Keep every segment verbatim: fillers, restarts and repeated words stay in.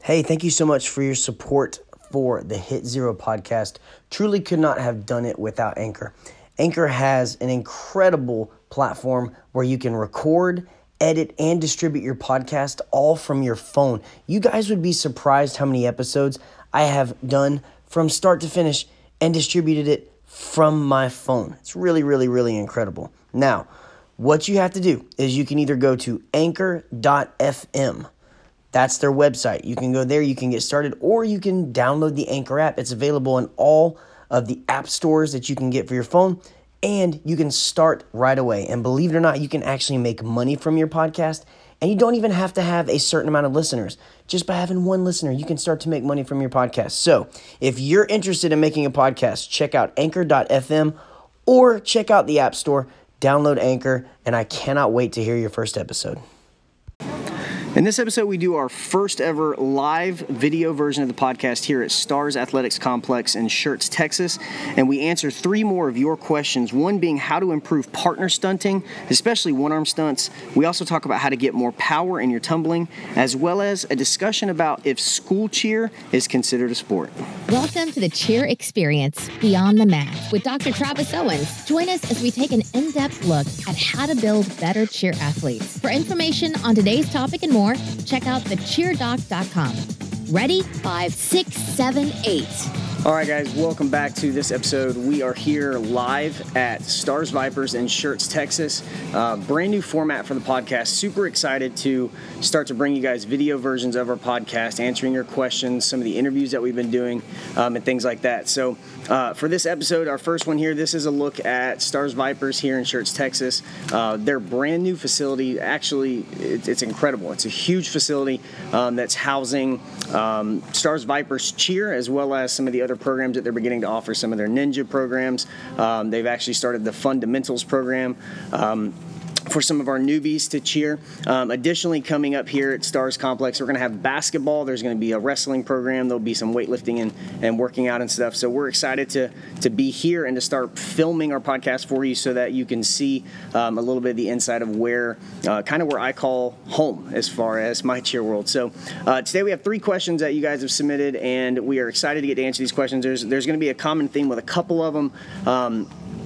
Hey, thank you so much for your support for the Hit Zero podcast. Truly could not have done it without Anchor. Anchor has an incredible platform where you can record, edit, and distribute your podcast all from your phone. You guys would be surprised how many episodes I have done from start to finish and distributed it from my phone. It's really, really, really incredible. Now, what you have to do is you can either go to anchor dot f m. That's their website. You can go there, you can get started, or you can download the Anchor app. It's available in all of the app stores that you can get for your phone, and you can start right away. And believe it or not, you can actually make money from your podcast, and you don't even have to have a certain amount of listeners. Just by having one listener, you can start to make money from your podcast. So if you're interested in making a podcast, check out anchor dot f m or check out the App Store, download Anchor, and I cannot wait to hear your first episode. In this episode, we do our first ever live video version of the podcast here at Stars Athletics Complex in Schertz, Texas, and we answer three more of your questions, one being how to improve partner stunting, especially one-arm stunts. We also talk about how to get more power in your tumbling, as well as a discussion about if school cheer is considered a sport. Welcome to the Cheer Experience Beyond the Mat with Doctor Travis Owens. Join us as we take an in-depth look at how to build better cheer athletes. For information on today's topic and more, check out the cheer doc dot com. Ready? Five, six, seven, eight. All right, guys, welcome back to this episode. We are here live at Stars Vipers in Schertz, Texas. Uh, brand new format for the podcast. Super excited to start to bring you guys video versions of our podcast, answering your questions, some of the interviews that we've been doing, um, and things like that. So uh, for this episode, our first one here, this is a look at Stars Vipers here in Schertz, Texas. Uh, their brand new facility, actually, it, it's incredible. It's a huge facility um, that's housing um, Stars Vipers cheer, as well as some of the other programs that they're beginning to offer, some of their ninja programs. Um, they've actually started the fundamentals program um, for some of our newbies to cheer. Um, additionally, coming up here at Stars Complex, we're going to have basketball. There's going to be a wrestling program. There'll be some weightlifting and, and working out and stuff. So we're excited to to be here and to start filming our podcast for you so that you can see um, a little bit of the inside of where, uh, kind of where I call home as far as my cheer world. So uh, today we have three questions that you guys have submitted, and we are excited to get to answer these questions. There's, there's going to be a common theme with a couple of them. Um,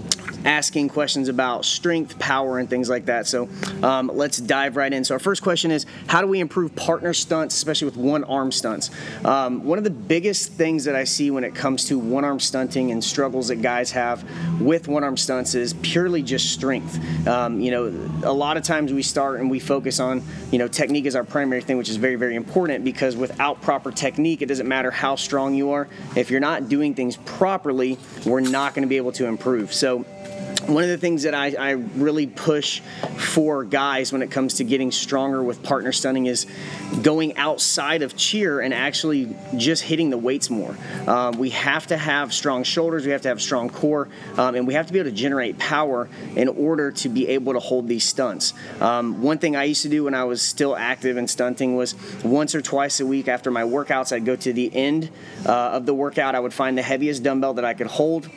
asking questions about strength, power, and things like that. So um, let's dive right in. So our first question is, how do we improve partner stunts, especially with one-arm stunts? Um, one of the biggest things that I see when it comes to one-arm stunting and struggles that guys have with one-arm stunts is purely just strength. Um, you know, a lot of times we start and we focus on, you know, technique is our primary thing, which is very, very important, because without proper technique, it doesn't matter how strong you are. If you're not doing things properly, we're not going to be able to improve. So one of the things that I, I really push for guys when it comes to getting stronger with partner stunting is going outside of cheer and actually just hitting the weights more. Um, we have to have strong shoulders, we have to have strong core, um, and we have to be able to generate power in order to be able to hold these stunts. Um, one thing I used to do when I was still active in stunting was once or twice a week after my workouts, I'd go to the end uh, of the workout, I would find the heaviest dumbbell that I could hold,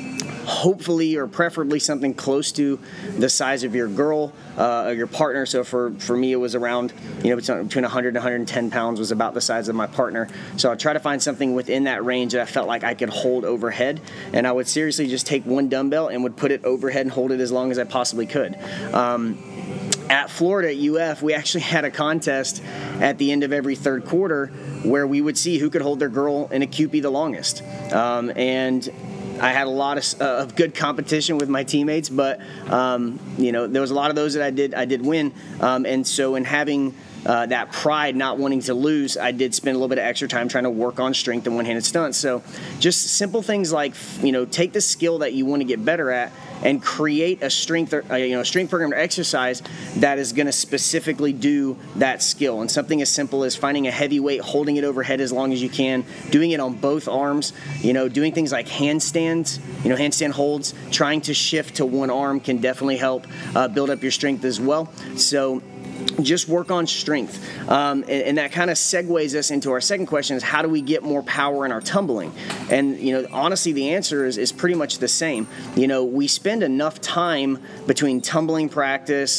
hopefully or preferably something close to the size of your girl uh, or your partner. So for, for me, it was around, you know, between one hundred and one hundred ten pounds was about the size of my partner. So I'd try to find something within that range that I felt like I could hold overhead. And I would seriously just take one dumbbell and would put it overhead and hold it as long as I possibly could. Um, At Florida at U F, we actually had a contest at the end of every third quarter where we would see who could hold their girl in a Q P the longest. Um, and I had a lot of, uh, of good competition with my teammates, but um, you know, there was a lot of those that I did I did win, um, and so in having uh, that pride, not wanting to lose, I did spend a little bit of extra time trying to work on strength and one-handed stunts. So just simple things like, you know, take the skill that you want to get better at and create a strength, or, uh, you know, strength program or exercise that is going to specifically do that skill. And something as simple as finding a heavy weight, holding it overhead as long as you can, doing it on both arms, you know, doing things like handstands, you know, handstand holds, trying to shift to one arm can definitely help uh, build up your strength as well. So just work on strength. Um, and, and that kind of segues us into our second question is, how do we get more power in our tumbling? And, you know, honestly, the answer is, is pretty much the same. You know, we spend enough time between tumbling practice,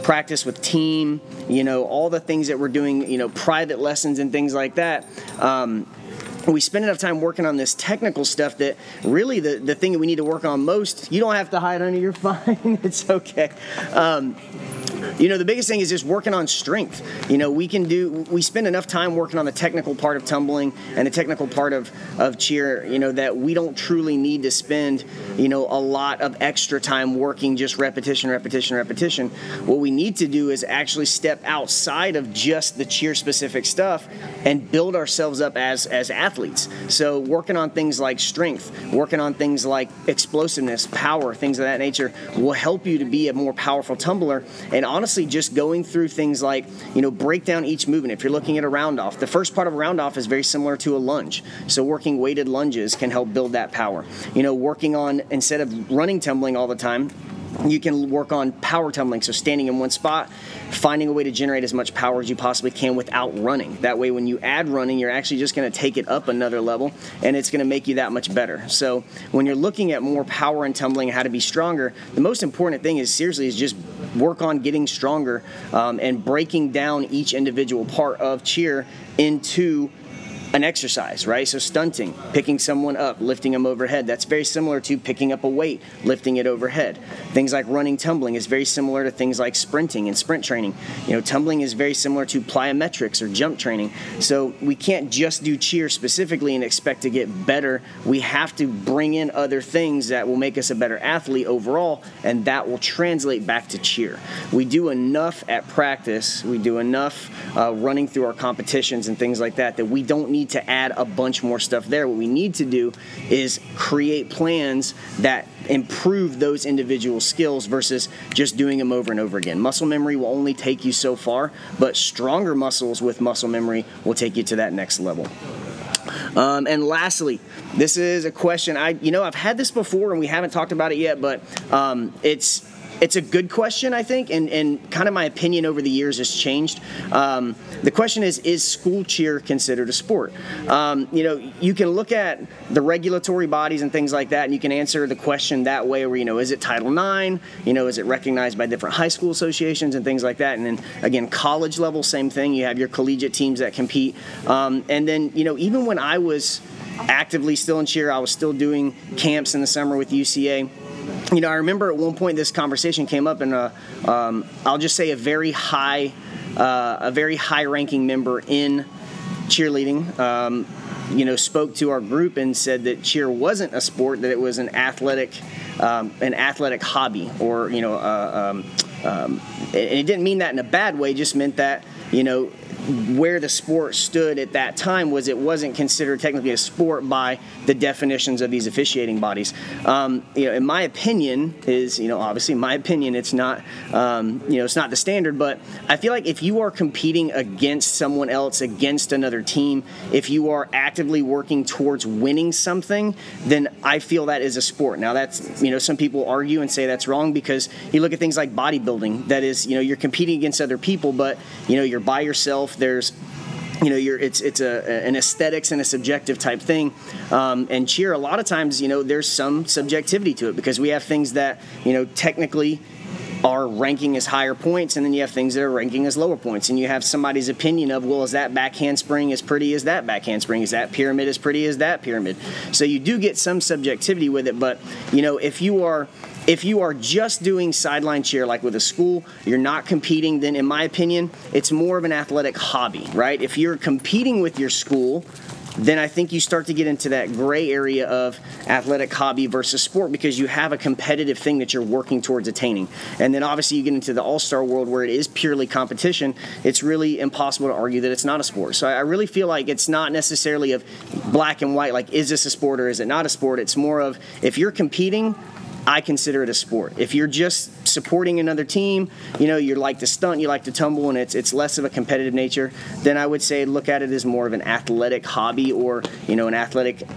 practice with team, you know, all the things that we're doing, you know, private lessons and things like that. Um, we spend enough time working on this technical stuff that really the, the thing that we need to work on most, you don't have to hide under your fine. It's okay. Um, You know, the biggest thing is just working on strength. You know, we can do, we spend enough time working on the technical part of tumbling and the technical part of, of cheer, you know, that we don't truly need to spend, you know, a lot of extra time working just repetition, repetition, repetition. What we need to do is actually step outside of just the cheer specific stuff and build ourselves up as, as athletes. So working on things like strength, working on things like explosiveness, power, things of that nature will help you to be a more powerful tumbler. And honestly, just going through things like, you know, break down each movement. If you're looking at a round off, the first part of a round off is very similar to a lunge. So working weighted lunges can help build that power. You know, working on, instead of running tumbling all the time, you can work on power tumbling, so standing in one spot, finding a way to generate as much power as you possibly can without running. That way, when you add running, you're actually just going to take it up another level, and it's going to make you that much better. So when you're looking at more power and tumbling, how to be stronger, the most important thing is seriously is just work on getting stronger um, and breaking down each individual part of cheer into an exercise, right? So stunting, picking someone up, lifting them overhead, that's very similar to picking up a weight, lifting it overhead. Things like running, tumbling is very similar to things like sprinting and sprint training. You know, tumbling is very similar to plyometrics or jump training. So we can't just do cheer specifically and expect to get better. We have to bring in other things that will make us a better athlete overall, and that will translate back to cheer. We do enough at practice, we do enough uh, running through our competitions and things like that, that we don't need to add a bunch more stuff there. What we need to do is create plans that improve those individual skills versus just doing them over and over again. Muscle memory will only take you so far, but stronger muscles with muscle memory will take you to that next level. Um, and lastly, this is a question, I, you know, I've had this before and we haven't talked about it yet, but um, it's It's a good question, I think, and, and kind of my opinion over the years has changed. Um, the question is, is school cheer considered a sport? Um, you know, you can look at the regulatory bodies and things like that, and you can answer the question that way where, you know, is it Title nine? You know, is it recognized by different high school associations and things like that? And then, again, college level, same thing. You have your collegiate teams that compete. Um, and then, you know, even when I was actively still in cheer, I was still doing camps in the summer with U C A. You know, I remember at one point this conversation came up, and uh, um, I'll just say a very high, uh, a very high-ranking member in cheerleading, um, you know, spoke to our group and said that cheer wasn't a sport, that it was an athletic, um, an athletic hobby, or you know, uh, um, um, and it didn't mean that in a bad way. It just meant that, you know, where the sport stood at that time was it wasn't considered technically a sport by the definitions of these officiating bodies. Um, you know, in my opinion, is you know obviously my opinion, it's not um, you know it's not the standard, but I feel like if you are competing against someone else, against another team, if you are actively working towards winning something, then I feel that is a sport. Now that's you know some people argue and say that's wrong because you look at things like bodybuilding. That is you know you're competing against other people, but you know you're by yourself. There's, you know, you're, it's it's a, an aesthetics and a subjective type thing. Um, and cheer, a lot of times, you know, there's some subjectivity to it because we have things that, you know, technically are ranking as higher points, and then you have things that are ranking as lower points. And you have somebody's opinion of, well, is that back handspring as pretty as that back handspring? Is that pyramid as pretty as that pyramid? So you do get some subjectivity with it, but, you know, if you are... If you are just doing sideline cheer like with a school, you're not competing, then in my opinion, it's more of an athletic hobby, right? If you're competing with your school, then I think you start to get into that gray area of athletic hobby versus sport because you have a competitive thing that you're working towards attaining. And then obviously you get into the all-star world where it is purely competition. It's really impossible to argue that it's not a sport. So I really feel like it's not necessarily of black and white, like is this a sport or is it not a sport? It's more of if you're competing, I consider it a sport. If you're just supporting another team, you know, you like to stunt, you like to tumble, and it's it's less of a competitive nature, then I would say look at it as more of an athletic hobby or, you know, an athletic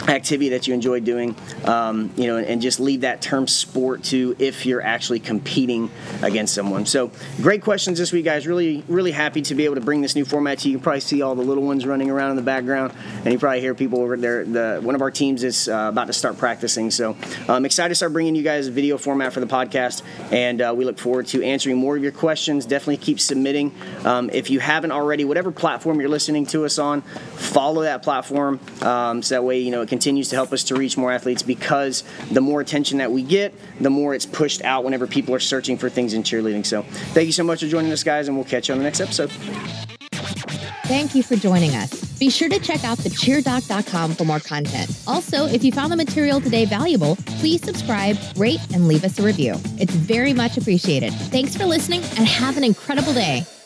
activity that you enjoy doing, um, you know, and, and just leave that term sport to if you're actually competing against someone. So great questions this week, guys. Really, really happy to be able to bring this new format to you. You can probably see all the little ones running around in the background, and you probably hear people over there. The one of our teams is uh, about to start practicing. So I'm excited to start bringing you guys a video format for the podcast, and uh, we look forward to answering more of your questions. Definitely keep submitting. Um, if you haven't already, whatever platform you're listening to us on, follow that platform, um, so that way, you know, it continues to help us to reach more athletes, because the more attention that we get, the more it's pushed out whenever people are searching for things in cheerleading. So thank you so much for joining us, guys, and we'll catch you on the next episode. Thank you for joining us. Be sure to check out the cheer doc dot com for more content. Also, if you found the material today valuable, please subscribe, rate, and leave us a review. It's very much appreciated. Thanks for listening, and have an incredible day.